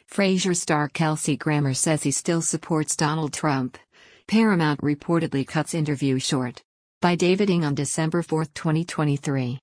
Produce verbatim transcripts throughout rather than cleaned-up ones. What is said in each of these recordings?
Frasier star Kelsey Grammer says he still supports Donald Trump. Paramount reportedly cuts interview short. By David Ng on December fourth, twenty twenty-three.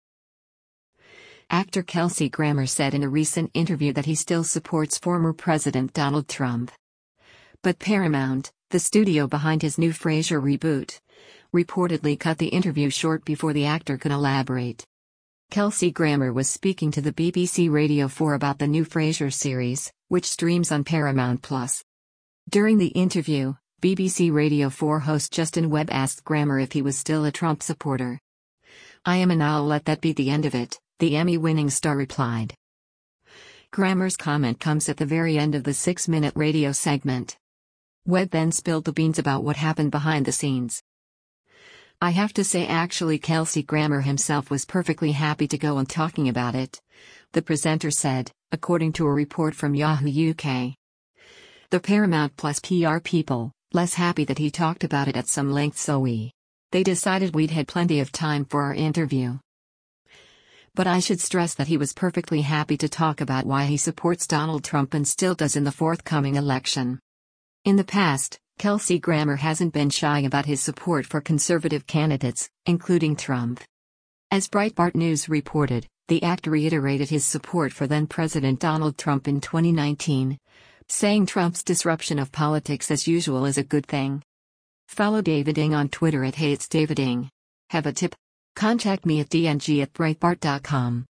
Actor Kelsey Grammer said in a recent interview that he still supports former President Donald Trump. But Paramount, the studio behind his new Frasier reboot, reportedly cut the interview short before the actor could elaborate. Kelsey Grammer was speaking to the B B C Radio four about the new Frasier series, which streams on Paramount Plus. During the interview, B B C Radio four host Justin Webb asked Grammer if he was still a Trump supporter. "I am, and I'll let that be the end of it," the Emmy-winning star replied. Grammer's comment comes at the very end of the six-minute radio segment. Webb then spilled the beans about what happened behind the scenes. "I have to say actually Kelsey Grammer himself was perfectly happy to go on talking about it," the presenter said, according to a report from Yahoo U K. "The Paramount Plus P R people, less happy that he talked about it at some length, so we. They decided we'd had plenty of time for our interview. But I should stress that he was perfectly happy to talk about why he supports Donald Trump and still does in the forthcoming election." In the past, Kelsey Grammer hasn't been shy about his support for conservative candidates, including Trump. As Breitbart News reported, the actor reiterated his support for then-President Donald Trump in twenty nineteen, saying Trump's disruption of politics as usual is a good thing. Follow David Ng on Twitter at Hey It's David Ng. Have a tip? Contact me at d n g at breitbart dot com.